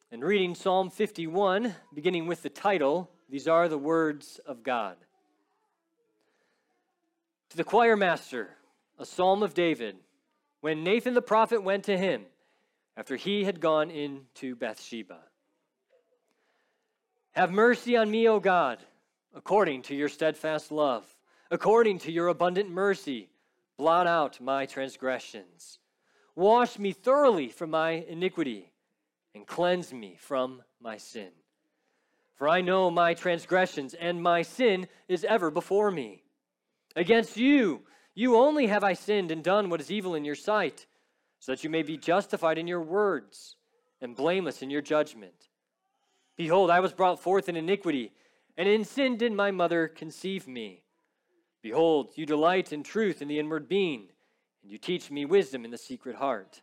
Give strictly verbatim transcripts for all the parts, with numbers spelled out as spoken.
And reading Psalm fifty-one, beginning with the title, these are the words of God. To the choir master, a psalm of David, when Nathan the prophet went to him after he had gone into Bathsheba. Have mercy on me, O God, according to your steadfast love, according to your abundant mercy, blot out my transgressions. Wash me thoroughly from my iniquity, and cleanse me from my sin. For I know my transgressions, and my sin is ever before me. Against you, you only have I sinned and done what is evil in your sight, so that you may be justified in your words, and blameless in your judgment. Behold, I was brought forth in iniquity, and in sin did my mother conceive me. Behold, you delight in truth in the inward being, and you teach me wisdom in the secret heart.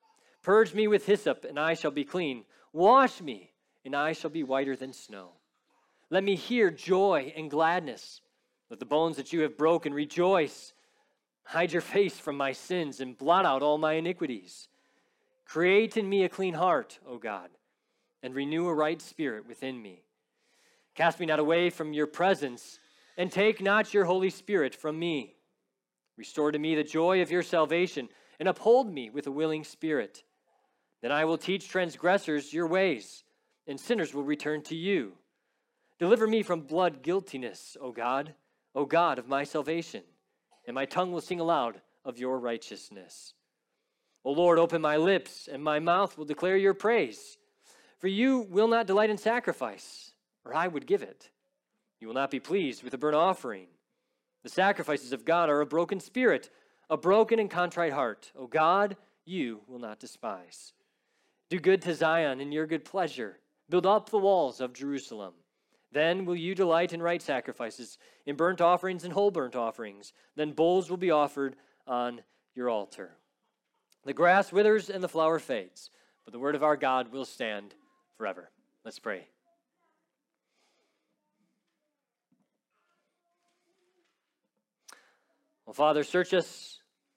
Purge me with hyssop, and I shall be clean. Wash me, and I shall be whiter than snow. Let me hear joy and gladness. Let the bones that you have broken rejoice. Hide your face from my sins, and blot out all my iniquities. Create in me a clean heart, O God, and renew a right spirit within me. Cast me not away from your presence, and take not your Holy Spirit from me. Restore to me the joy of your salvation, and uphold me with a willing spirit. Then I will teach transgressors your ways, and sinners will return to you. Deliver me from blood guiltiness, O God, O God of my salvation, and my tongue will sing aloud of your righteousness. O Lord, open my lips, and my mouth will declare your praise. For you will not delight in sacrifice, or I would give it. You will not be pleased with a burnt offering. The sacrifices of God are a broken spirit, a broken and contrite heart. O God, you will not despise. Do good to Zion in your good pleasure. Build up the walls of Jerusalem. Then will you delight in right sacrifices, in burnt offerings and whole burnt offerings. Then bulls will be offered on your altar. The grass withers and the flower fades, but the word of our God will stand forever. Let's pray. Well, Father, search us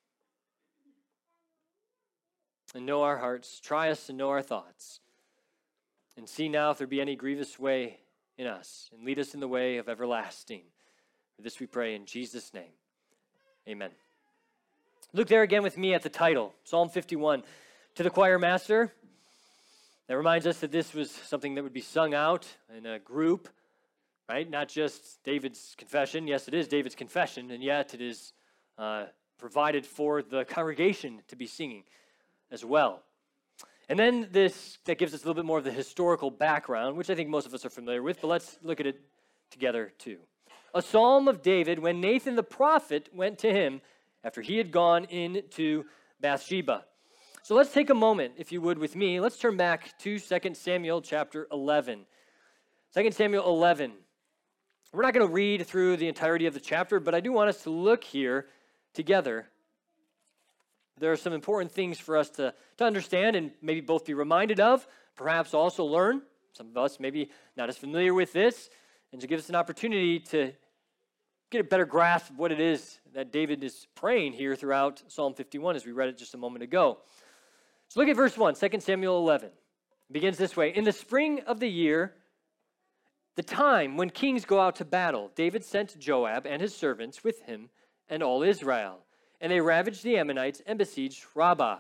and know our hearts. Try us and know our thoughts. And see now if there be any grievous way in us, and lead us in the way of everlasting. For this we pray in Jesus' name. Amen. Look there again with me at the title, Psalm fifty-one. To the choir master, that reminds us that this was something that would be sung out in a group, right? Not just David's confession. Yes, it is David's confession, and yet it is uh, provided for the congregation to be singing as well. And then this, that gives us a little bit more of the historical background, which I think most of us are familiar with, but let's look at it together too. A psalm of David when Nathan the prophet went to him after he had gone into Bathsheba. So let's take a moment, if you would, with me. Let's turn back to Second Samuel chapter eleven. Second Samuel eleven. We're not going to read through the entirety of the chapter, but I do want us to look here together. There are some important things for us to, to understand and maybe both be reminded of, perhaps also learn. Some of us maybe not as familiar with this, and to give us an opportunity to get a better grasp of what it is that David is praying here throughout Psalm fifty-one as we read it just a moment ago. So look at verse one, Second Samuel eleven. It begins this way. In the spring of the year, the time when kings go out to battle, David sent Joab and his servants with him and all Israel. And they ravaged the Ammonites and besieged Rabbah.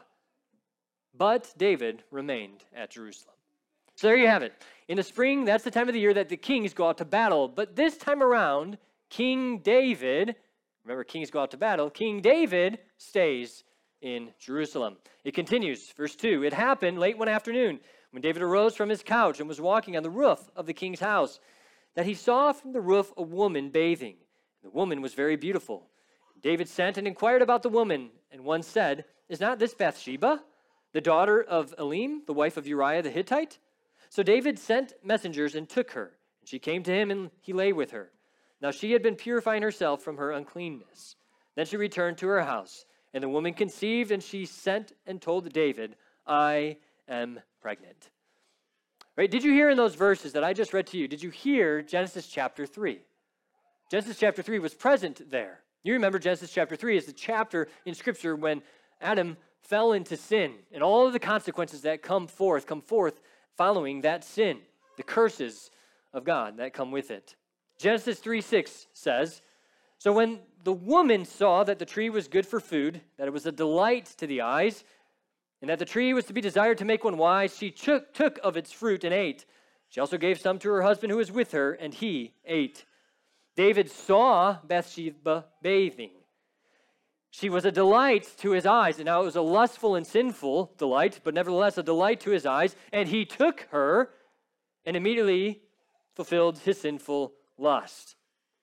But David remained at Jerusalem. So there you have it. In the spring, that's the time of the year that the kings go out to battle. But this time around, King David, remember kings go out to battle, King David stays in Jerusalem. It continues, verse two. It happened late one afternoon when David arose from his couch and was walking on the roof of the king's house, that he saw from the roof a woman bathing. The woman was very beautiful. David sent and inquired about the woman, and one said, Is not this Bathsheba, the daughter of Elim, the wife of Uriah the Hittite? So David sent messengers and took her, and she came to him, and he lay with her. Now she had been purifying herself from her uncleanness. Then she returned to her house, and the woman conceived, and she sent and told David, I am pregnant. Right? Did you hear in those verses that I just read to you, did you hear Genesis chapter three? Genesis chapter three was present there. You remember Genesis chapter three is the chapter in Scripture when Adam fell into sin and all of the consequences that come forth, come forth following that sin, the curses of God that come with it. Genesis three six says, "So when the woman saw that the tree was good for food, that it was a delight to the eyes, and that the tree was to be desired to make one wise, she took, took of its fruit and ate. She also gave some to her husband who was with her, and he ate." David saw Bathsheba bathing. She was a delight to his eyes, and now it was a lustful and sinful delight, but nevertheless a delight to his eyes, and he took her and immediately fulfilled his sinful lust.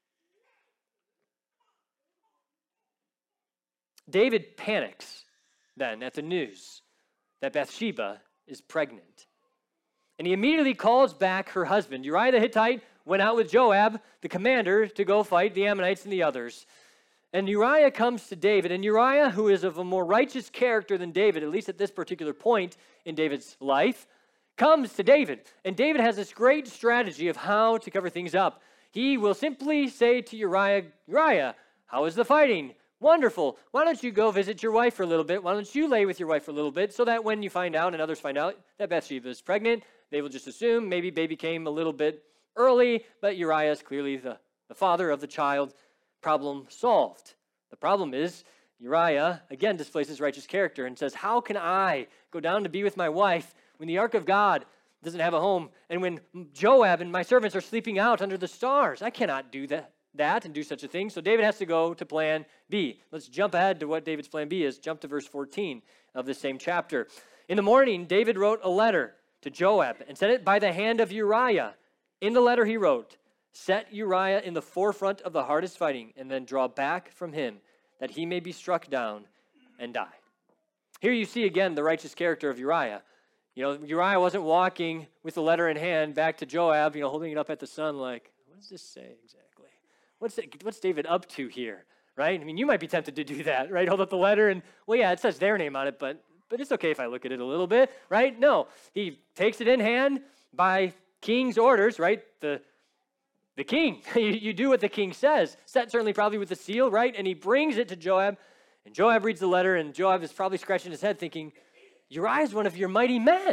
David panics then at the news that Bathsheba is pregnant. And he immediately calls back her husband. Uriah the Hittite went out with Joab, the commander, to go fight the Ammonites and the others. And Uriah comes to David, and Uriah, who is of a more righteous character than David, at least at this particular point in David's life, comes to David. And David has this great strategy of how to cover things up. He will simply say to Uriah, "Uriah, how is the fighting? Wonderful. Why don't you go visit your wife for a little bit? Why don't you lay with your wife for a little bit so that when you find out and others find out that Bathsheba is pregnant, they will just assume maybe baby came a little bit early, but Uriah is clearly the, the father of the child. Problem solved." The problem is Uriah, again, displays his righteous character and says, "How can I go down to be with my wife when the ark of God doesn't have a home, and when Joab and my servants are sleeping out under the stars? I cannot do that. that and do such a thing." So David has to go to plan B. Let's jump ahead to what David's plan B is. Jump to verse fourteen of this same chapter. "In the morning, David wrote a letter to Joab and sent it by the hand of Uriah. In the letter he wrote, 'Set Uriah in the forefront of the hardest fighting, and then draw back from him, that he may be struck down and die.'" Here you see again the righteous character of Uriah. You know, Uriah wasn't walking with the letter in hand back to Joab, you know, holding it up at the sun like, what does this say exactly? What's it, what's David up to here, right? I mean, you might be tempted to do that, right? Hold up the letter and, well, yeah, it says their name on it, but but it's okay if I look at it a little bit, right? No, he takes it in hand by king's orders, right? The the king, you, you do what the king says. Set certainly probably with the seal, right? And he brings it to Joab, and Joab reads the letter, and Joab is probably scratching his head thinking, Uriah is one of your mighty men.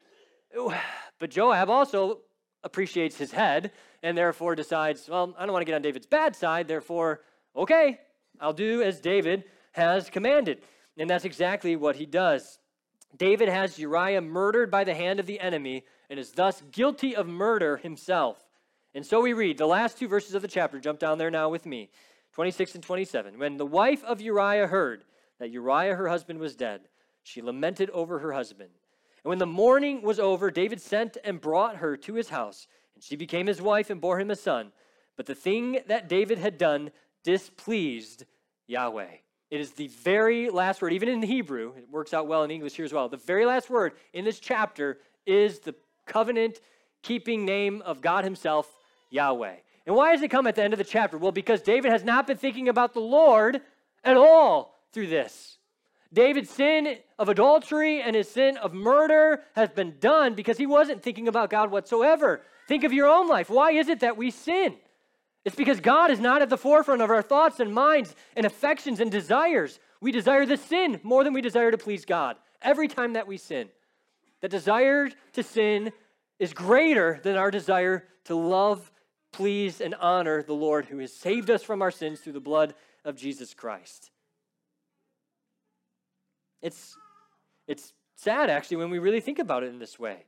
But Joab also appreciates his head, and therefore decides, well, I don't want to get on David's bad side, therefore, okay, I'll do as David has commanded. And that's exactly what he does. David has Uriah murdered by the hand of the enemy and is thus guilty of murder himself. And so we read the last two verses of the chapter. Jump down there now with me, twenty-six and twenty-seven. "When the wife of Uriah heard that Uriah, her husband, was dead, she lamented over her husband. And when the mourning was over, David sent and brought her to his house, and she became his wife and bore him a son. But the thing that David had done displeased Yahweh." It is the very last word, even in Hebrew, it works out well in English here as well. The very last word in this chapter is the covenant-keeping name of God himself, Yahweh. And why does it come at the end of the chapter? Well, because David has not been thinking about the Lord at all through this. David's sin of adultery and his sin of murder has been done because he wasn't thinking about God whatsoever. Think of your own life. Why is it that we sin? It's because God is not at the forefront of our thoughts and minds and affections and desires. We desire the sin more than we desire to please God every time that we sin. The desire to sin is greater than our desire to love, please, and honor the Lord who has saved us from our sins through the blood of Jesus Christ. It's, it's sad, actually, when we really think about it in this way.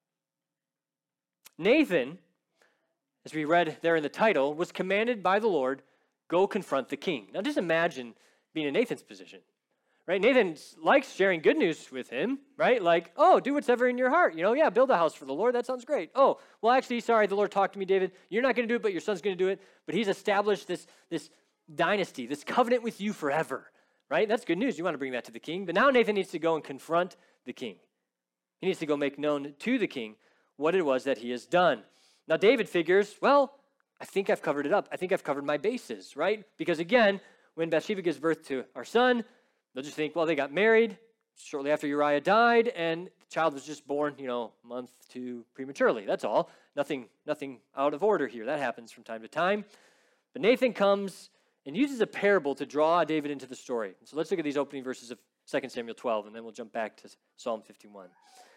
Nathan, as we read there in the title, was commanded by the Lord, go confront the king. Now just imagine being in Nathan's position, right? Nathan likes sharing good news with him, right? Like, oh, do what's ever in your heart. You know, yeah, build a house for the Lord. That sounds great. Oh, well, actually, sorry, the Lord talked to me, David. You're not going to do it, but your son's going to do it. But he's established this, this dynasty, this covenant with you forever, right? That's good news. You want to bring that to the king. But now Nathan needs to go and confront the king. He needs to go make known to the king what it was that he has done. Now, David figures, well, I think I've covered it up. I think I've covered my bases, right? Because again, when Bathsheba gives birth to our son, they'll just think, well, they got married shortly after Uriah died, and the child was just born, you know, a month too prematurely. That's all. Nothing, nothing out of order here. That happens from time to time. But Nathan comes and uses a parable to draw David into the story. So let's look at these opening verses of Second Samuel twelve, and then we'll jump back to Psalm fifty-one.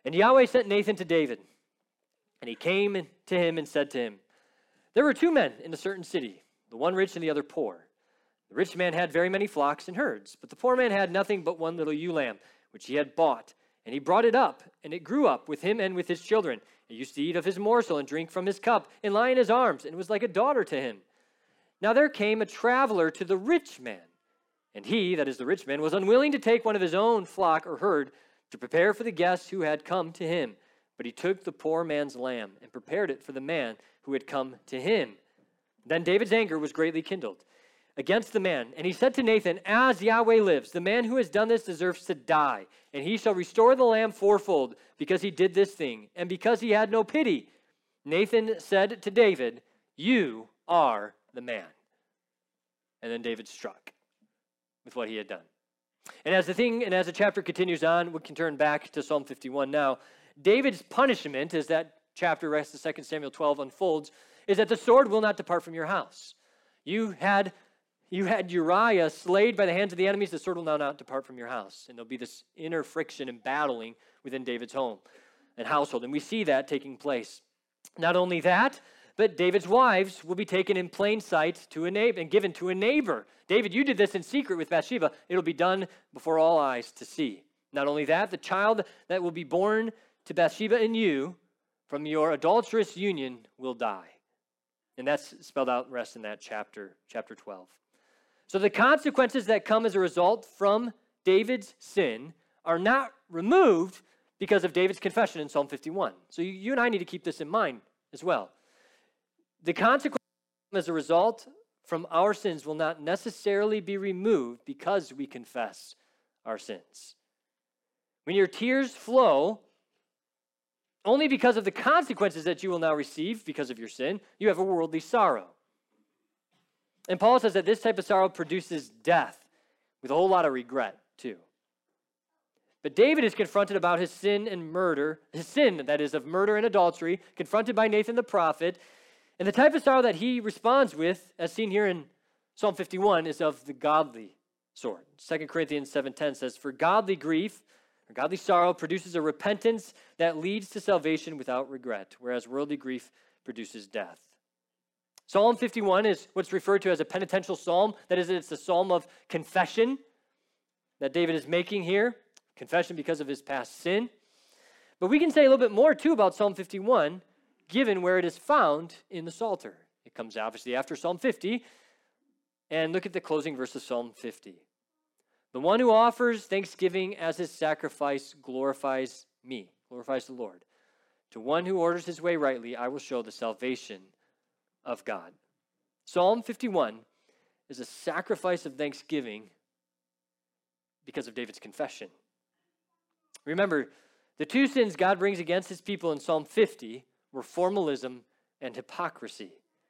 And Yahweh sent Nathan to David, and he came to him and said to him, there were two men in a certain city, the one rich and the other poor. The rich man had very many flocks and herds, but the poor man had nothing but one little ewe lamb, which he had bought. And he brought it up, and it grew up with him and with his children. It used to eat of his morsel and drink from his cup and lie in his arms, and was like a daughter to him. Now there came a traveler to the rich man, and he, that is the rich man, was unwilling to take one of his own flock or herd to prepare for the guests who had come to him. But he took the poor man's lamb and prepared it for the man who had come to him. Then David's anger was greatly kindled against the man, and he said to Nathan, as Yahweh lives, the man who has done this deserves to die, and he shall restore the lamb fourfold, because he did this thing, and because he had no pity. Nathan said to David, you are the man. And then David struck with what he had done. And as the thing, and as the chapter continues on, we can turn back to Psalm fifty-one now. David's punishment, as that chapter, rest of Second Samuel twelve, unfolds, is that the sword will not depart from your house. You had, you had Uriah slayed by the hands of the enemies. The sword will now not depart from your house. And there'll be this inner friction and battling within David's home and household. And we see that taking place. Not only that, but David's wives will be taken in plain sight to a neighbor and given to a neighbor. David, you did this in secret with Bathsheba. It'll be done before all eyes to see. Not only that, the child that will be born to Bathsheba and you from your adulterous union will die. And that's spelled out rest in that chapter, chapter twelve. So the consequences that come as a result from David's sin are not removed because of David's confession in Psalm fifty-one. So you, you and I need to keep this in mind as well. The consequences as a result from our sins will not necessarily be removed because we confess our sins. When your tears flow only because of the consequences that you will now receive because of your sin, you have a worldly sorrow. And Paul says that this type of sorrow produces death with a whole lot of regret too. But David is confronted about his sin and murder, his sin, that is, of murder and adultery, confronted by Nathan the prophet. And the type of sorrow that he responds with, as seen here in Psalm fifty-one, is of the godly sort. Second Corinthians seven ten says, for godly grief, or godly sorrow, produces a repentance that leads to salvation without regret, whereas worldly grief produces death. Psalm fifty-one is what's referred to as a penitential psalm. That is, it's a psalm of confession that David is making here. Confession because of his past sin. But we can say a little bit more, too, about Psalm fifty-one, given where it is found in the Psalter. It comes obviously after Psalm fifty. And look at the closing verse of Psalm fifty. The one who offers thanksgiving as his sacrifice glorifies me, glorifies the Lord. To one who orders his way rightly, I will show the salvation of God. Psalm fifty-one is a sacrifice of thanksgiving because of David's confession. Remember, the two sins God brings against his people in Psalm fifty were formalism and hypocrisy.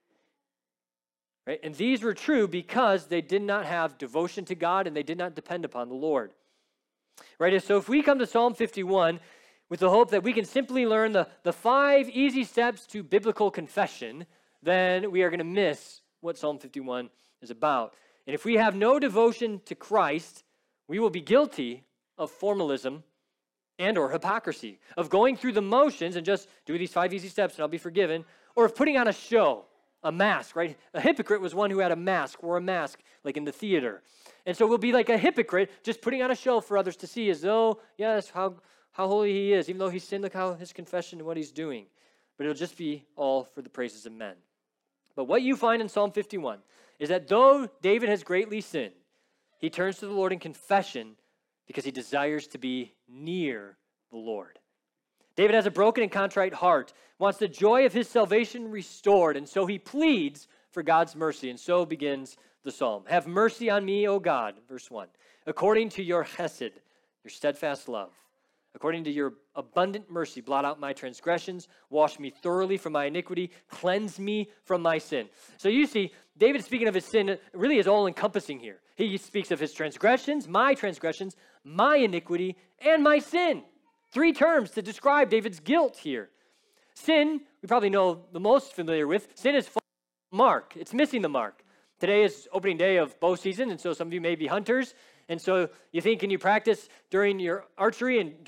Right? And these were true because they did not have devotion to God and they did not depend upon the Lord. Right? So if we come to Psalm fifty-one with the hope that we can simply learn the, the five easy steps to biblical confession, then we are going to miss what Psalm fifty-one is about. And if we have no devotion to Christ, we will be guilty of formalism and or hypocrisy, of going through the motions and just do these five easy steps and I'll be forgiven, or of putting on a show, a mask, right? A hypocrite was one who had a mask, wore a mask, like in the theater. And so we'll be like a hypocrite, just putting on a show for others to see as though, yes, how, how holy he is, even though he's sinned, look how his confession and what he's doing. But it'll just be all for the praises of men. But what you find in Psalm fifty-one is that though David has greatly sinned, he turns to the Lord in confession because he desires to be near the Lord. David has a broken and contrite heart, wants the joy of his salvation restored, and so he pleads for God's mercy, and so begins the psalm. Have mercy on me, O God, verse one, according to your chesed, your steadfast love. According to your abundant mercy, blot out my transgressions, wash me thoroughly from my iniquity, cleanse me from my sin. So you see, David speaking of his sin really is all-encompassing here. He speaks of his transgressions, my transgressions, my iniquity, and my sin. Three terms to describe David's guilt here. Sin, we probably know the most familiar with. Sin is mark. It's missing the mark. Today is opening day of bow season, and so some of you may be hunters. And so you think, can you practice during your archery and during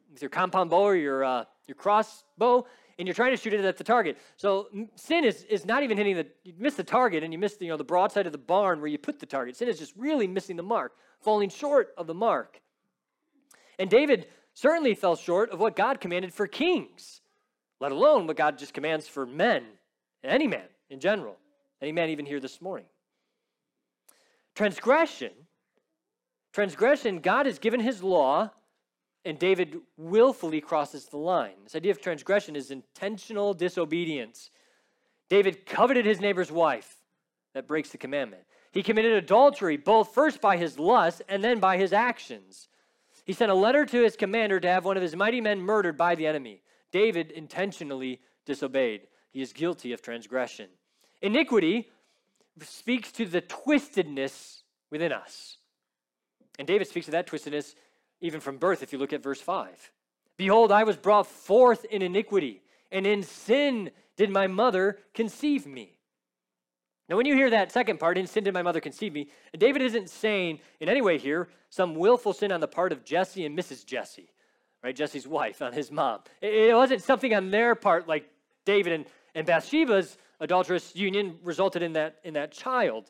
with your compound bow or your uh, your crossbow, and you're trying to shoot it at the target. So sin is, is not even hitting the, you miss the target and you miss the, you know, the broadside of the barn where you put the target. Sin is just really missing the mark, falling short of the mark. And David certainly fell short of what God commanded for kings, let alone what God just commands for men, any man in general, any man even here this morning. Transgression, transgression, God has given his law, and David willfully crosses the line. This idea of transgression is intentional disobedience. David coveted his neighbor's wife. That breaks the commandment. He committed adultery, both first by his lust and then by his actions. He sent a letter to his commander to have one of his mighty men murdered by the enemy. David intentionally disobeyed. He is guilty of transgression. Iniquity speaks to the twistedness within us. And David speaks to that twistedness even from birth, if you look at verse five. Behold, I was brought forth in iniquity, and in sin did my mother conceive me. Now, when you hear that second part, in sin did my mother conceive me, David isn't saying in any way here some willful sin on the part of Jesse and Missus Jesse, right? Jesse's wife, on his mom. It wasn't something on their part like David and, and Bathsheba's adulterous union resulted in that, in that child.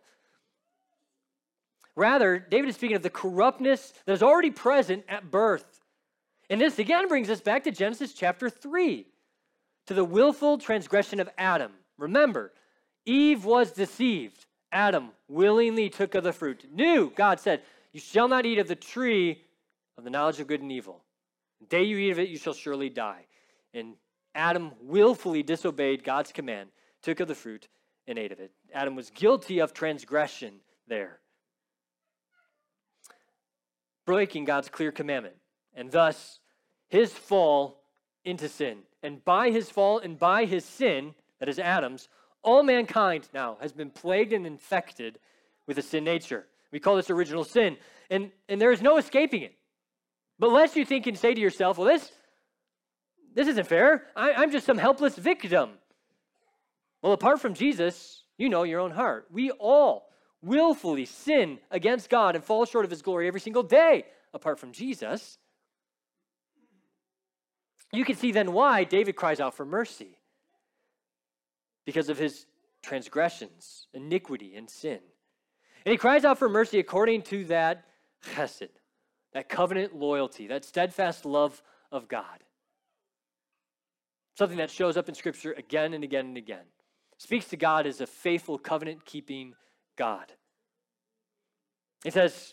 Rather, David is speaking of the corruptness that is already present at birth. And this again brings us back to Genesis chapter three, to the willful transgression of Adam. Remember, Eve was deceived. Adam willingly took of the fruit. Knew, God said, you shall not eat of the tree of the knowledge of good and evil. The day you eat of it, you shall surely die. And Adam willfully disobeyed God's command, took of the fruit, and ate of it. Adam was guilty of transgression there, breaking God's clear commandment, and thus his fall into sin. And by his fall and by his sin, that is Adam's, all mankind now has been plagued and infected with a sin nature. We call this original sin, and, and there is no escaping it. But lest you think and say to yourself, well, this, this isn't fair. I, I'm just some helpless victim. Well, apart from Jesus, you know your own heart. We all willfully sin against God and fall short of his glory every single day, apart from Jesus. You can see then why David cries out for mercy, because of his transgressions, iniquity, and sin. And he cries out for mercy according to that chesed, that covenant loyalty, that steadfast love of God. Something that shows up in Scripture again and again and again. Speaks to God as a faithful, covenant-keeping God. He says,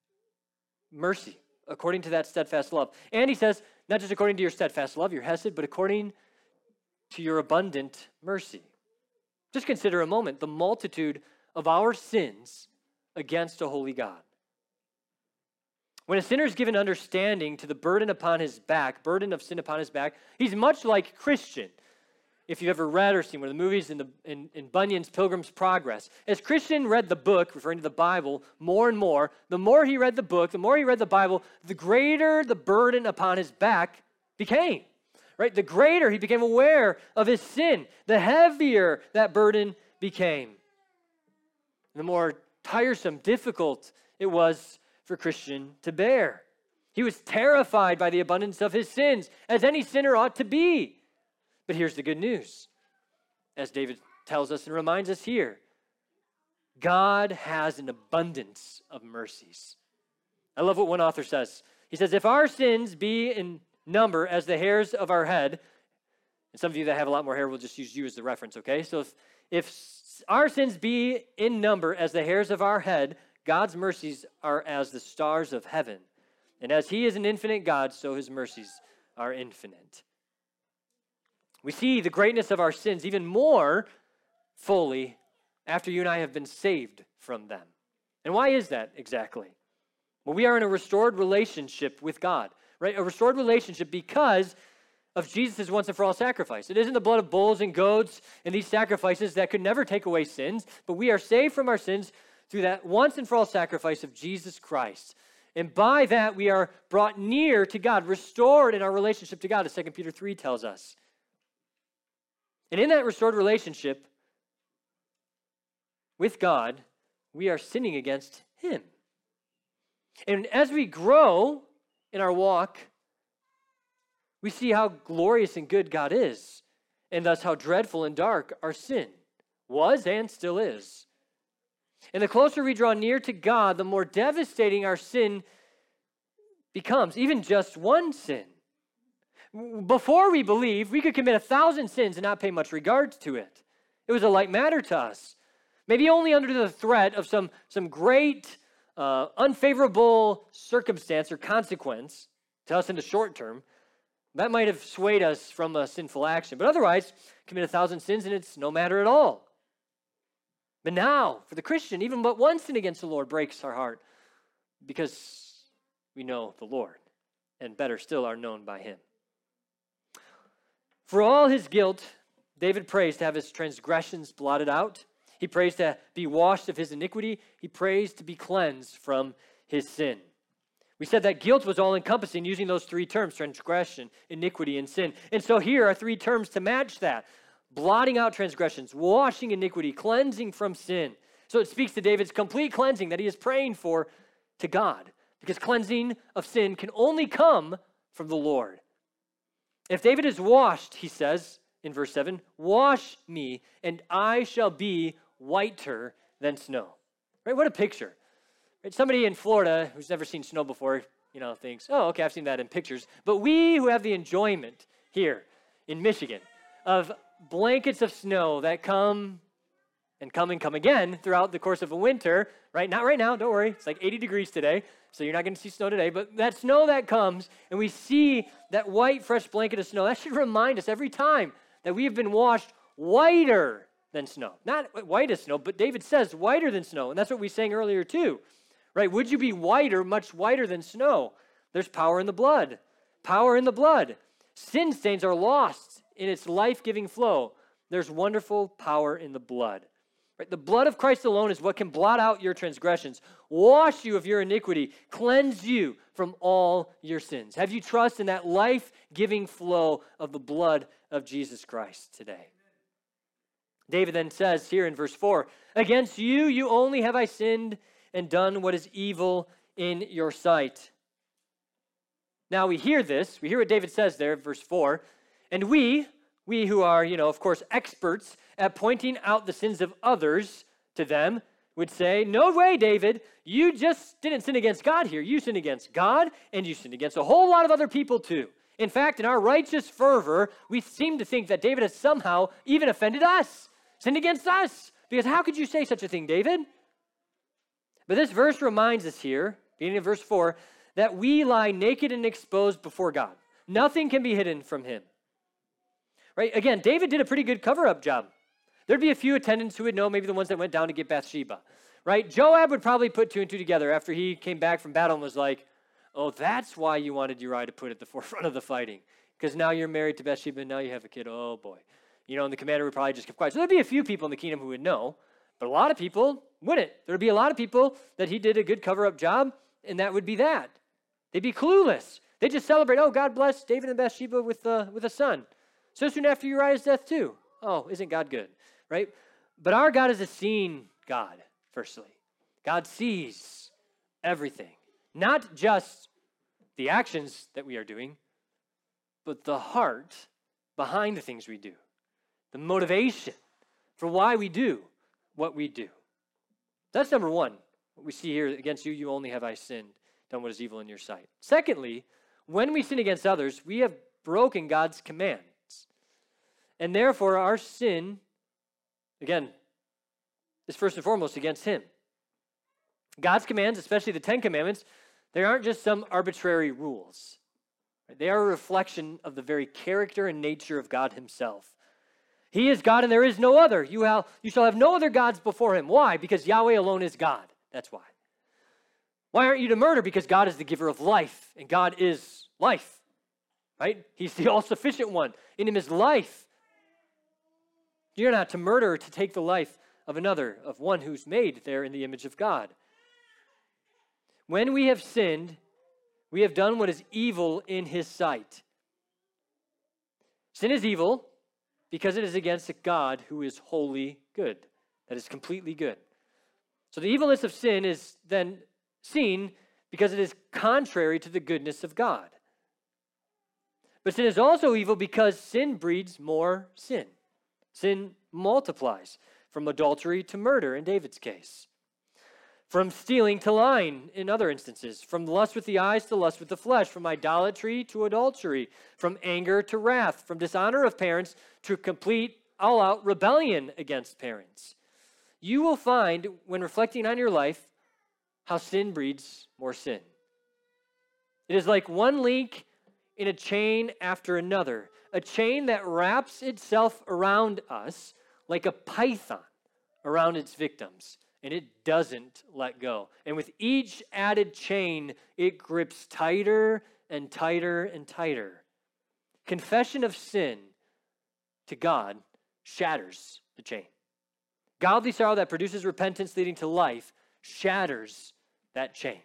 mercy, according to that steadfast love. And he says, not just according to your steadfast love, your hesed, but according to your abundant mercy. Just consider a moment the multitude of our sins against a holy God. When a sinner is given understanding to the burden upon his back, burden of sin upon his back, he's much like Christian. If you've ever read or seen one of the movies in, the, in, in Bunyan's Pilgrim's Progress. As Christian read the book, referring to the Bible, more and more, the more he read the book, the more he read the Bible, the greater the burden upon his back became. Right? The greater he became aware of his sin, the heavier that burden became. The more tiresome, difficult it was for Christian to bear. He was terrified by the abundance of his sins, as any sinner ought to be. But here's the good news, as David tells us and reminds us here. God has an abundance of mercies. I love what one author says. He says, if our sins be in number as the hairs of our head, and some of you that have a lot more hair will just use you as the reference, okay? So if, if our sins be in number as the hairs of our head, God's mercies are as the stars of heaven. And as he is an infinite God, so his mercies are infinite. We see the greatness of our sins even more fully after you and I have been saved from them. And why is that exactly? Well, we are in a restored relationship with God, right? A restored relationship because of Jesus' once and for all sacrifice. It isn't the blood of bulls and goats and these sacrifices that could never take away sins, but we are saved from our sins through that once and for all sacrifice of Jesus Christ. And by that, we are brought near to God, restored in our relationship to God, as Second Peter three tells us. And in that restored relationship with God, we are sinning against him. And as we grow in our walk we see how glorious and good God is, and thus how dreadful and dark our sin was and still is. And the closer we draw near to God, the more devastating our sin becomes, even just one sin. Before we believe, we could commit a thousand sins and not pay much regard to it. It was a light matter to us. Maybe only under the threat of some, some great uh, unfavorable circumstance or consequence to us in the short term, that might have swayed us from a sinful action. But otherwise, commit a thousand sins and it's no matter at all. But now, for the Christian, even but one sin against the Lord breaks our heart because we know the Lord, and better still, are known by him. For all his guilt, David prays to have his transgressions blotted out. He prays to be washed of his iniquity. He prays to be cleansed from his sin. We said that guilt was all-encompassing using those three terms, transgression, iniquity, and sin. And so here are three terms to match that. Blotting out transgressions, washing iniquity, cleansing from sin. So it speaks to David's complete cleansing that he is praying for to God, because cleansing of sin can only come from the Lord. If David is washed, he says in verse seven, wash me and I shall be whiter than snow. Right? What a picture. Right? Somebody in Florida who's never seen snow before, you know, thinks, oh, okay, I've seen that in pictures. But we who have the enjoyment here in Michigan of blankets of snow that come and come and come again throughout the course of a winter, right? Not right now, don't worry. It's like eighty degrees today, so you're not going to see snow today. But that snow that comes, and we see that white, fresh blanket of snow, that should remind us every time that we have been washed whiter than snow. Not white as snow, but David says whiter than snow, and that's what we sang earlier too, right? Would you be whiter, much whiter than snow? There's power in the blood. Power in the blood. Sin stains are lost in its life-giving flow. There's wonderful power in the blood. Right? The blood of Christ alone is what can blot out your transgressions, wash you of your iniquity, cleanse you from all your sins. Have you trust in that life-giving flow of the blood of Jesus Christ today? David then says here in verse four, against you, you only have I sinned and done what is evil in your sight. Now we hear this, we hear what David says there, verse four, and we, we who are, you know, of course, experts at pointing out the sins of others to them, would say, no way, David, you just didn't sin against God here. You sinned against God, and you sinned against a whole lot of other people too. In fact, in our righteous fervor, we seem to think that David has somehow even offended us, sinned against us, because how could you say such a thing, David? But this verse reminds us here, beginning in verse four, that we lie naked and exposed before God. Nothing can be hidden from him. Right? Again, David did a pretty good cover-up job. There'd be a few attendants who would know, maybe the ones that went down to get Bathsheba. Right? Joab would probably put two and two together after he came back from battle and was like, oh, that's why you wanted Uriah to put at the forefront of the fighting. Because now you're married to Bathsheba and now you have a kid. Oh, boy. You know, and the commander would probably just keep quiet. So there'd be a few people in the kingdom who would know, but a lot of people wouldn't. There'd be a lot of people that he did a good cover-up job, and that would be that. They'd be clueless. They'd just celebrate, oh, God bless David and Bathsheba with, uh, with a son. So soon after Uriah's death, too. Oh, isn't God good, right? But our God is a seeing God, firstly. God sees everything, not just the actions that we are doing, but the heart behind the things we do, the motivation for why we do what we do. That's number one. What we see here, against you, you only have I sinned, done what is evil in your sight. Secondly, when we sin against others, we have broken God's commands. And therefore, our sin, again, is first and foremost against him. God's commands, especially the Ten Commandments, they aren't just some arbitrary rules. They are a reflection of the very character and nature of God himself. He is God and there is no other. You, have, you shall have no other gods before him. Why? Because Yahweh alone is God. That's why. Why aren't you to murder? Because God is the giver of life, and God is life, right? He's the all-sufficient one. In him is life. You're not to murder or to take the life of another, of one who's made there in the image of God. When we have sinned, we have done what is evil in his sight. Sin is evil because it is against a God who is wholly good, that is completely good. So the evilness of sin is then seen because it is contrary to the goodness of God. But sin is also evil because sin breeds more sin. Sin multiplies, from adultery to murder in David's case, from stealing to lying in other instances, from lust with the eyes to lust with the flesh, from idolatry to adultery, from anger to wrath, from dishonor of parents to complete all-out rebellion against parents. You will find, when reflecting on your life, how sin breeds more sin. It is like one link in a chain after another, a chain that wraps itself around us like a python around its victims, and it doesn't let go. And with each added chain, it grips tighter and tighter and tighter. Confession of sin to God shatters the chain. Godly sorrow that produces repentance leading to life shatters that chain.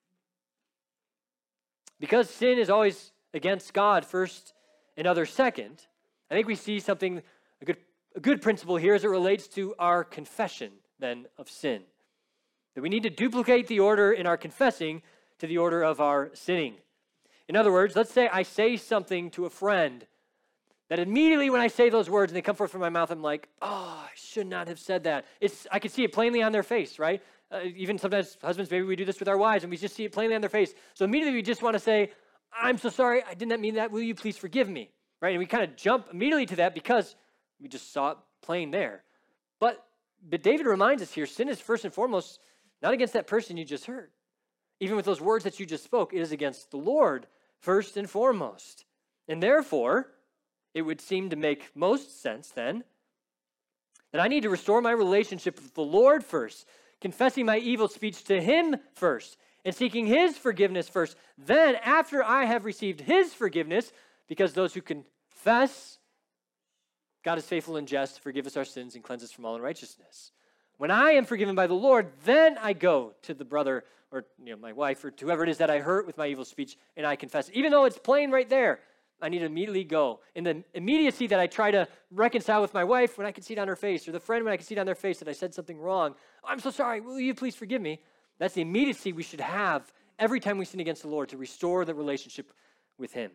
Because sin is always against God first and others second, I think we see something, a good, a good principle here as it relates to our confession then of sin. That we need to duplicate the order in our confessing to the order of our sinning. In other words, let's say I say something to a friend that immediately when I say those words and they come forth from my mouth, I'm like, oh, I should not have said that. It's I can see it plainly on their face, right? Uh, even sometimes husbands, maybe we do this with our wives and we just see it plainly on their face. So immediately we just want to say, I'm so sorry, I did not mean that. Will you please forgive me? Right? And we kind of jump immediately to that because we just saw it plain there. But, but David reminds us here, sin is first and foremost not against that person you just heard. Even with those words that you just spoke, it is against the Lord first and foremost. And therefore, it would seem to make most sense then that I need to restore my relationship with the Lord first, confessing my evil speech to him first, and seeking his forgiveness first. Then, after I have received his forgiveness, because those who confess, God is faithful and just to forgive us our sins and cleanse us from all unrighteousness. When I am forgiven by the Lord, then I go to the brother or you know, my wife or to whoever it is that I hurt with my evil speech, and I confess. Even though it's plain right there, I need to immediately go. In the immediacy that I try to reconcile with my wife, when I can see it on her face, or the friend when I can see it on their face that I said something wrong, oh, I'm so sorry, will you please forgive me? That's the immediacy we should have every time we sin against the Lord to restore the relationship with him.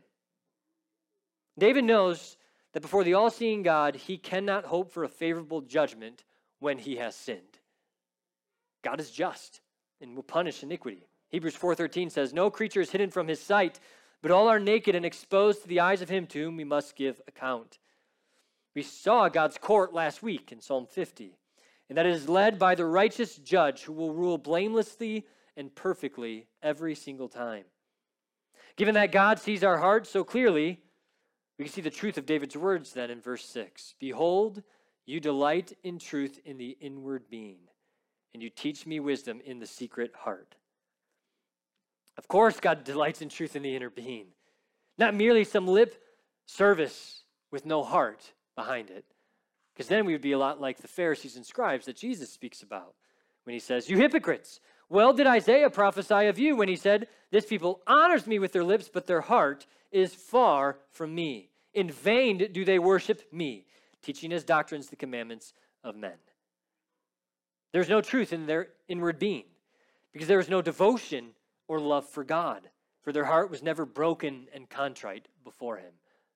David knows that before the all-seeing God, he cannot hope for a favorable judgment when he has sinned. God is just and will punish iniquity. Hebrews four thirteen says, no creature is hidden from his sight, but all are naked and exposed to the eyes of him to whom we must give account. We saw God's court last week in Psalm fifty, and that it is led by the righteous judge who will rule blamelessly and perfectly every single time. Given that God sees our hearts so clearly, we can see the truth of David's words then in verse six. Behold, you delight in truth in the inward being, and you teach me wisdom in the secret heart. Of course, God delights in truth in the inner being, not merely some lip service with no heart behind it, because then we would be a lot like the Pharisees and scribes that Jesus speaks about when he says, you hypocrites, well did Isaiah prophesy of you when he said, this people honors me with their lips, but their heart is far from me. In vain do they worship me, teaching as doctrines the commandments of men. There's no truth in their inward being because there is no devotion or love for God, for their heart was never broken and contrite before him.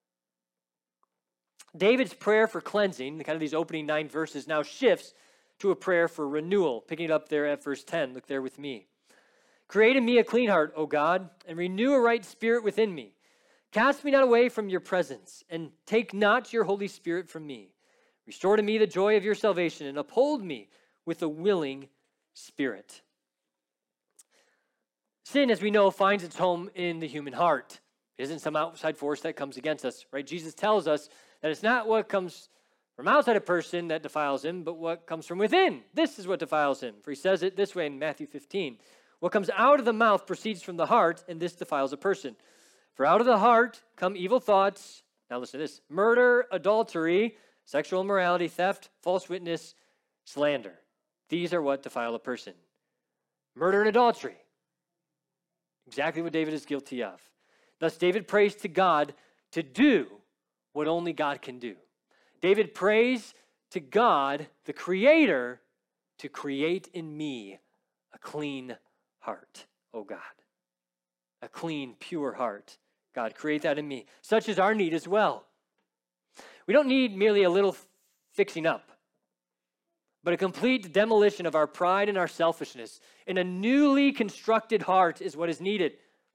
David's prayer for cleansing, the kind of these opening nine verses, now shifts to a prayer for renewal, picking it up there at verse ten. Look there with me. Create in me a clean heart, O God, and renew a right spirit within me. Cast me not away from your presence, and take not your Holy Spirit from me. Restore to me the joy of your salvation, and uphold me with a willing spirit. Sin, as we know, finds its home in the human heart. It isn't some outside force that comes against us, right? Jesus tells us that it's not what comes from outside a person that defiles him, but what comes from within. This is what defiles him. For he says it this way in Matthew fifteen. What comes out of the mouth proceeds from the heart, and this defiles a person. For out of the heart come evil thoughts. Now listen to this. Murder, adultery, sexual immorality, theft, false witness, slander. These are what defile a person. Murder and adultery. Exactly what David is guilty of. Thus, David prays to God to do what only God can do. David prays to God, the Creator, to create in me a clean heart, O God. A clean, pure heart God, create that in me. Such is our need as well. We don't need merely a little fixing up, but a complete demolition of our pride and our selfishness. And a newly constructed heart is what is needed.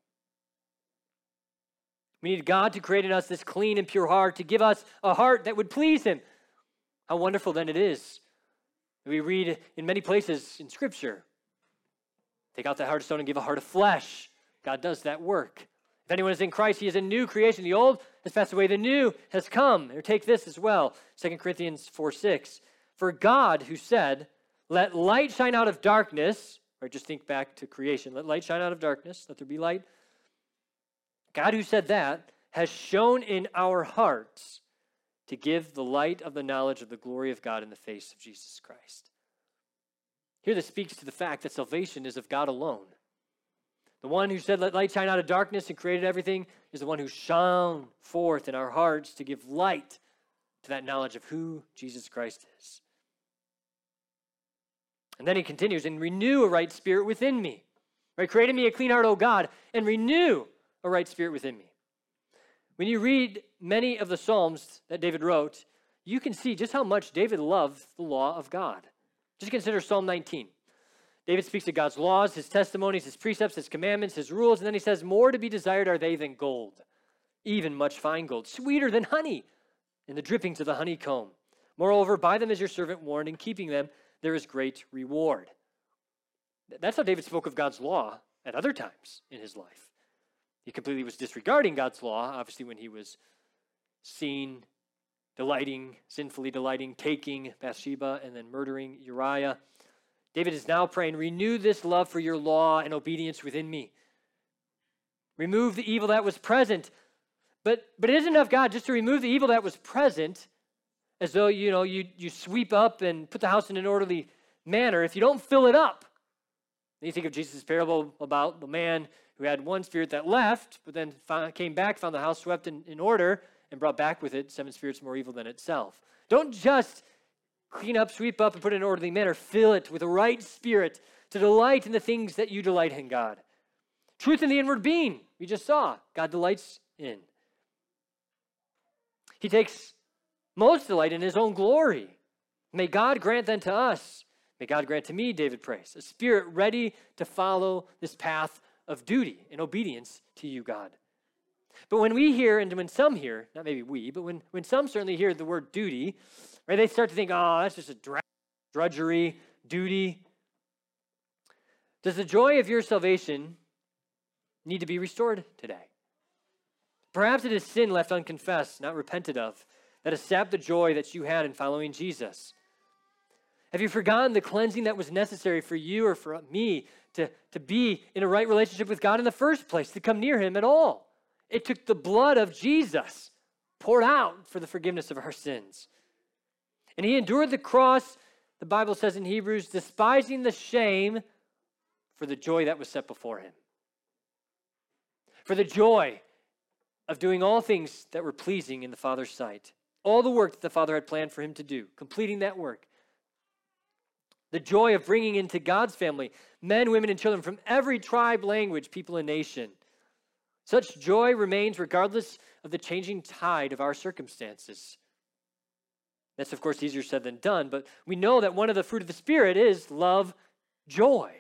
We need God to create in us this clean and pure heart, to give us a heart that would please him. How wonderful then it is. We read in many places in Scripture, take out that heart of stone and give a heart of flesh. God does that work. If anyone is in Christ, he is a new creation. The old has passed away, the new has come. Or take this as well, Second Corinthians four six. For God, who said, let light shine out of darkness, or just think back to creation, let light shine out of darkness, let there be light. God, who said that, has shone in our hearts to give the light of the knowledge of the glory of God in the face of Jesus Christ. Here this speaks to the fact that salvation is of God alone. The one who said, let light shine out of darkness and created everything is the one who shone forth in our hearts to give light to that knowledge of who Jesus Christ is. And then he continues, and renew a right spirit within me. Right? Create in me a clean heart, O God, and renew a right spirit within me. When you read many of the Psalms that David wrote, you can see just how much David loved the law of God. Just consider Psalm nineteen. David speaks of God's laws, his testimonies, his precepts, his commandments, his rules, and then he says, more to be desired are they than gold, even much fine gold, sweeter than honey in the drippings of the honeycomb. Moreover, by them is your servant warned, in keeping them there is great reward. That's how David spoke of God's law at other times in his life. He completely was disregarding God's law, obviously when he was seen delighting, sinfully delighting, taking Bathsheba and then murdering Uriah. David is now praying, renew this love for your law and obedience within me. Remove the evil that was present. But, but it isn't enough, God, just to remove the evil that was present, as though, you know, you, you sweep up and put the house in an orderly manner. If you don't fill it up, then you think of Jesus' parable about the man who had one spirit that left, but then found, came back, found the house swept in, in order, and brought back with it seven spirits more evil than itself. Don't just clean up, sweep up, and put it in an orderly manner. Fill it with a right spirit to delight in the things that you delight in, God. Truth in the inward being, we just saw, God delights in. He takes most delight in his own glory. May God grant then to us, may God grant to me, David prays, a spirit ready to follow this path of duty and obedience to you, God. But when we hear, and when some hear, not maybe we, but when, when some certainly hear the word duty, right, they start to think, oh, that's just a drudge, drudgery, duty. Does the joy of your salvation need to be restored today? Perhaps it is sin left unconfessed, not repented of, that has sapped the joy that you had in following Jesus. Have you forgotten the cleansing that was necessary for you or for me to, to be in a right relationship with God in the first place, to come near him at all? It took the blood of Jesus poured out for the forgiveness of our sins. And he endured the cross, the Bible says in Hebrews, despising the shame for the joy that was set before him. For the joy of doing all things that were pleasing in the Father's sight. All the work that the Father had planned for him to do, completing that work. The joy of bringing into God's family men, women, and children from every tribe, language, people, and nation. Such joy remains regardless of the changing tide of our circumstances. That's, of course, easier said than done, but we know that one of the fruit of the Spirit is love, joy.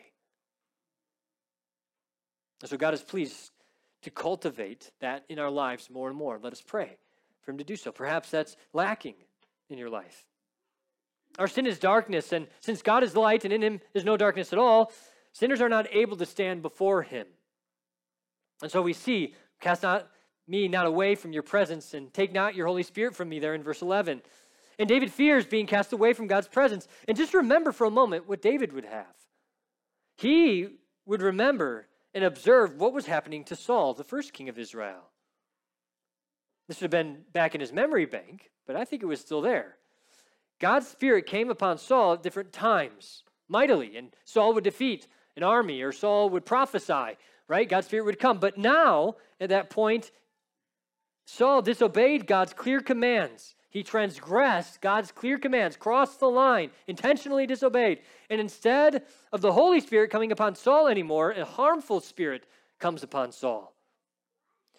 And so God is pleased to cultivate that in our lives more and more. Let us pray for him to do so. Perhaps that's lacking in your life. Our sin is darkness, and since God is light and in him is no darkness at all, sinners are not able to stand before him. And so we see, cast not me not away from your presence, and take not your Holy Spirit from me, there in verse eleven. And David fears being cast away from God's presence. And just remember for a moment what David would have. He would remember and observe what was happening to Saul, the first king of Israel. This would have been back in his memory bank, but I think it was still there. God's Spirit came upon Saul at different times, mightily, and Saul would defeat an army, or Saul would prophesy, right? God's Spirit would come. But now, at that point, Saul disobeyed God's clear commands. He transgressed God's clear commands, crossed the line, intentionally disobeyed. And instead of the Holy Spirit coming upon Saul anymore, a harmful spirit comes upon Saul.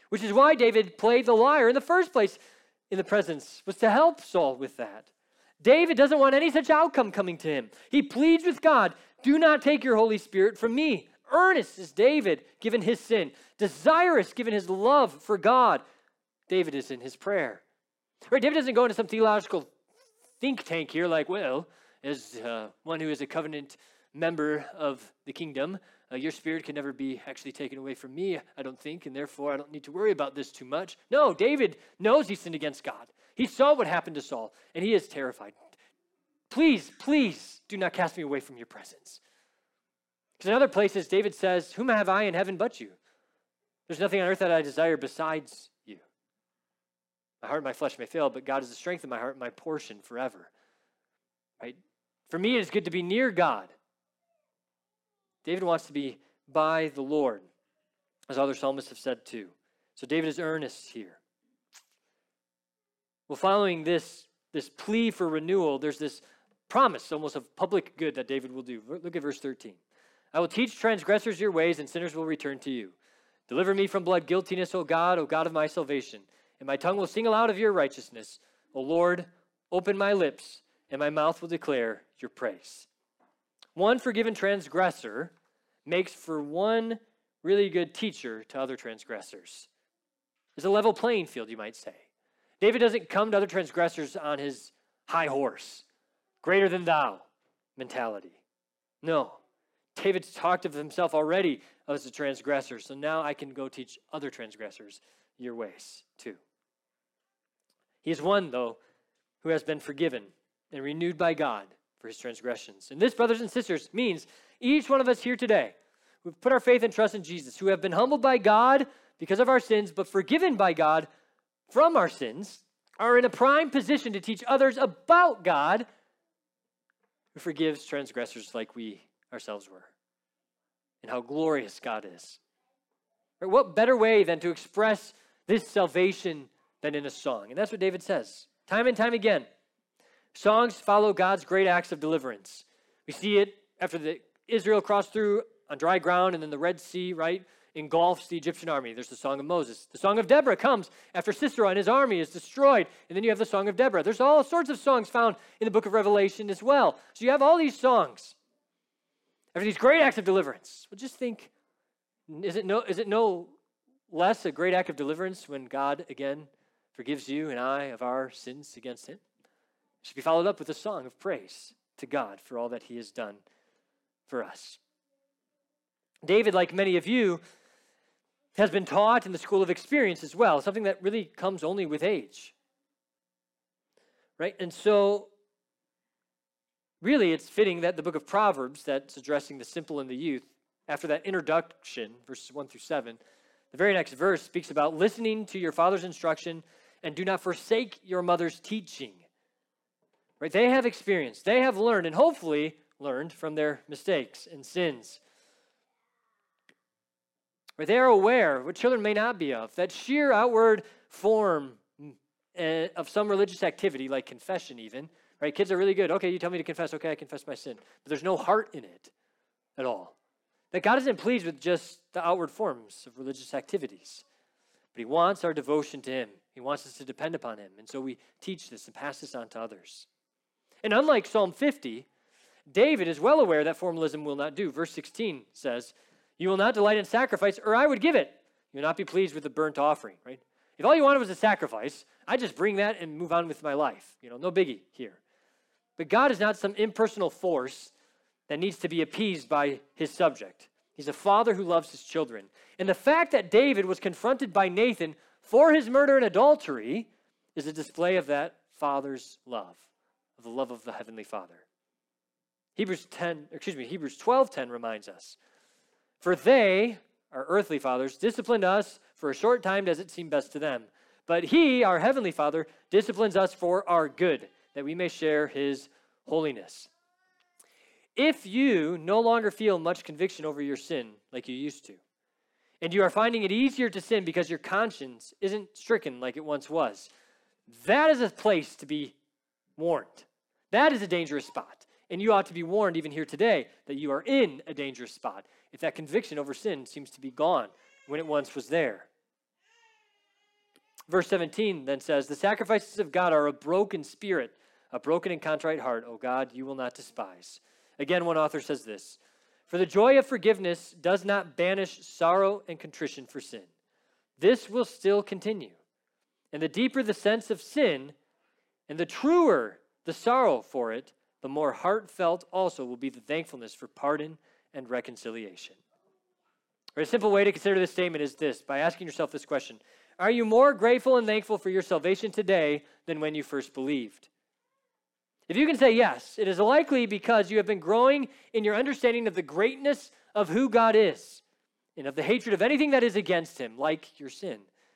which is why David played the lyre in the first place in the presence, was to help Saul with that. David doesn't want any such outcome coming to him. He pleads with God, do not take your Holy Spirit from me. Earnest is David, given his sin. Desirous, given his love for God. David is in his prayer. Right? David doesn't go into some theological think tank here like, well, as uh, one who is a covenant member of the kingdom, uh, your spirit can never be actually taken away from me, I don't think, and therefore I don't need to worry about this too much. No, David knows he sinned against God. He saw what happened to Saul, and he is terrified. Please, please do not cast me away from your presence. Because in other places, David says, whom have I in heaven but you? There's nothing on earth that I desire besides you. My heart and my flesh may fail, but God is the strength of my heart and my portion forever. Right? For me, it is good to be near God. David wants to be by the Lord, as other psalmists have said too. So David is earnest here. Well, following this, this plea for renewal, there's this promise almost of public good that David will do. Look at verse thirteen. I will teach transgressors your ways, and sinners will return to you. Deliver me from blood guiltiness, O God, O God of my salvation. And my tongue will sing aloud of your righteousness. O Lord, open my lips, and my mouth will declare your praise. One forgiven transgressor makes for one really good teacher to other transgressors. It's a level playing field, you might say. David doesn't come to other transgressors on his high horse, greater than thou mentality. No. David's talked of himself already as a transgressor, so now I can go teach other transgressors your ways too. He is one, though, who has been forgiven and renewed by God for his transgressions. And this, brothers and sisters, means each one of us here today, who've put our faith and trust in Jesus, who have been humbled by God because of our sins, but forgiven by God from our sins, are in a prime position to teach others about God who forgives transgressors like we ourselves were, and how glorious God is. Right? What better way than to express this salvation than in a song? And that's what David says, time and time again. Songs follow God's great acts of deliverance. We see it after the Israel crossed through on dry ground, and then the Red Sea, right, engulfs the Egyptian army. There's the Song of Moses. The Song of Deborah comes after Sisera and his army is destroyed, and then you have the Song of Deborah. There's all sorts of songs found in the book of Revelation as well. So you have all these songs after these great acts of deliverance. Well, just think, is it no, is it no less a great act of deliverance when God, again, forgives you and I of our sins against him? It should be followed up with a song of praise to God for all that he has done for us. David, like many of you, has been taught in the school of experience as well, something that really comes only with age. Right? And so, really, it's fitting that the book of Proverbs, that's addressing the simple and the youth, after that introduction, verses one through seven, the very next verse speaks about listening to your father's instruction and do not forsake your mother's teaching. Right? They have experience. They have learned, and hopefully learned from their mistakes and sins. Right? They are aware, what children may not be of, that sheer outward form uh, of some religious activity, like confession even, right? Kids are really good. Okay, you tell me to confess. Okay, I confess my sin. But there's no heart in it at all. That God isn't pleased with just the outward forms of religious activities. But he wants our devotion to him. He wants us to depend upon him. And so we teach this and pass this on to others. And unlike Psalm fifty, David is well aware that formalism will not do. Verse sixteen says, you will not delight in sacrifice, or I would give it. You will not be pleased with the burnt offering, right? If all you wanted was a sacrifice, I'd just bring that and move on with my life. You know, no biggie here. But God is not some impersonal force that needs to be appeased by his subject. He's a father who loves his children. And the fact that David was confronted by Nathan for his murder and adultery is a display of that father's love, of the love of the heavenly Father. Hebrews ten, excuse me, Hebrews twelve ten reminds us, for they, our earthly fathers, disciplined us for a short time as it seemed best to them. But he, our heavenly Father, disciplines us for our good, that we may share his holiness. If you no longer feel much conviction over your sin like you used to, and you are finding it easier to sin because your conscience isn't stricken like it once was, that is a place to be warned. That is a dangerous spot. And you ought to be warned even here today that you are in a dangerous spot if that conviction over sin seems to be gone when it once was there. Verse seventeen then says, the sacrifices of God are a broken spirit, a broken and contrite heart, O God, you will not despise. Again, one author says this, for the joy of forgiveness does not banish sorrow and contrition for sin. This will still continue. And the deeper the sense of sin, and the truer the sorrow for it, the more heartfelt also will be the thankfulness for pardon and reconciliation. Or a simple way to consider this statement is this, by asking yourself this question, are you more grateful and thankful for your salvation today than when you first believed? If you can say yes, it is likely because you have been growing in your understanding of the greatness of who God is and of the hatred of anything that is against him, like your sin.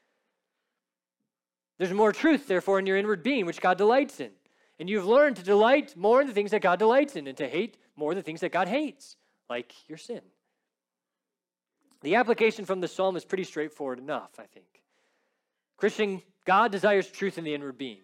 There's more truth, therefore, in your inward being, which God delights in. And you've learned to delight more in the things that God delights in and to hate more the things that God hates, like your sin. The application from the psalm is pretty straightforward enough, I think. Christian, God desires truth in the inward being.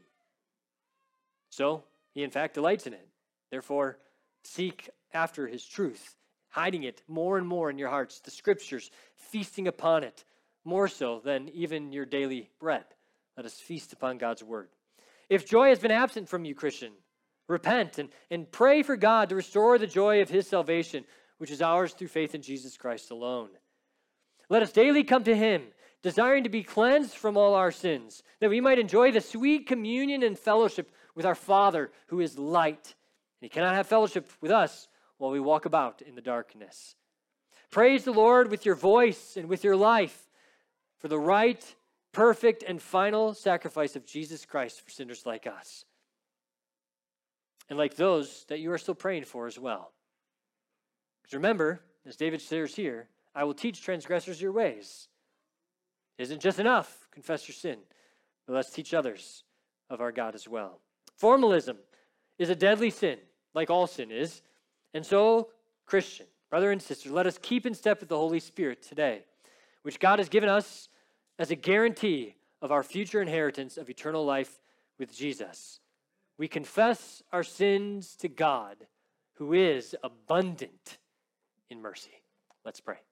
So, he in fact delights in it. Therefore, seek after his truth, hiding it more and more in your hearts, the scriptures, feasting upon it, more so than even your daily bread. Let us feast upon God's word. If joy has been absent from you, Christian, repent and, and pray for God to restore the joy of his salvation, which is ours through faith in Jesus Christ alone. Let us daily come to him, desiring to be cleansed from all our sins, that we might enjoy the sweet communion and fellowship with our Father, who is light. And he cannot have fellowship with us while we walk about in the darkness. Praise the Lord with your voice and with your life for the right, perfect, and final sacrifice of Jesus Christ for sinners like us, and like those that you are still praying for as well. Because remember, as David says here, I will teach transgressors your ways. It isn't just enough, confess your sin, but let's teach others of our God as well. Formalism is a deadly sin, like all sin is, and so, Christian, brother and sister, let us keep in step with the Holy Spirit today, which God has given us as a guarantee of our future inheritance of eternal life with Jesus. We confess our sins to God, who is abundant in mercy. Let's pray.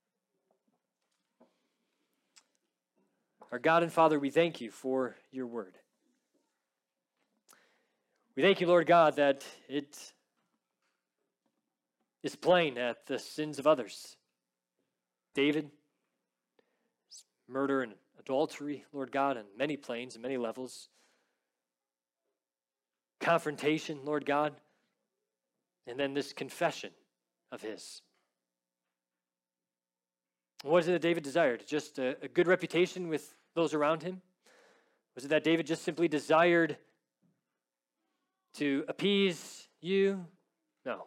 Our God and Father, we thank you for your word. We thank you, Lord God, that it is plain at the sins of others. David, murder and adultery, Lord God, on many planes and many levels. Confrontation, Lord God, and then this confession of his. What is it that David desired? Just a, a good reputation with those around him? Was it that David just simply desired to appease you? No.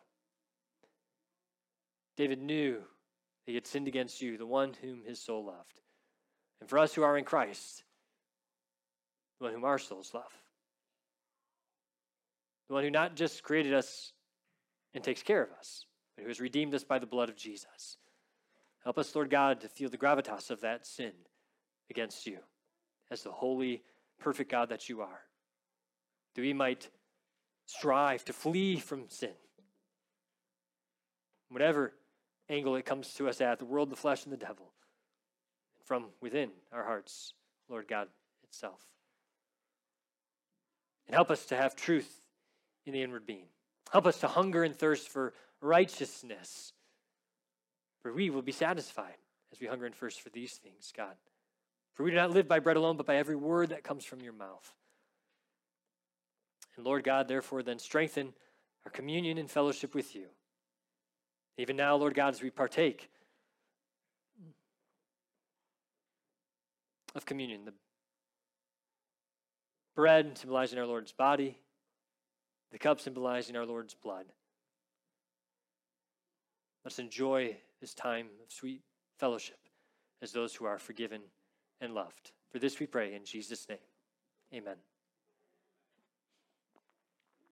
David knew that he had sinned against you, the one whom his soul loved. And for us who are in Christ, the one whom our souls love. The one who not just created us and takes care of us, but who has redeemed us by the blood of Jesus. Help us, Lord God, to feel the gravitas of that sin against you as the holy, perfect God that you are. That we might strive to flee from sin. Whatever angle it comes to us at, the world, the flesh, and the devil. From within our hearts, Lord God itself. And help us to have truth in the inward being. Help us to hunger and thirst for righteousness. For we will be satisfied as we hunger and thirst for these things, God. For we do not live by bread alone, but by every word that comes from your mouth. And Lord God, therefore, then strengthen our communion and fellowship with you. Even now, Lord God, as we partake of communion, the bread symbolizing our Lord's body, the cup symbolizing our Lord's blood. Let's enjoy this time of sweet fellowship as those who are forgiven and loved. For this we pray in Jesus' name. Amen.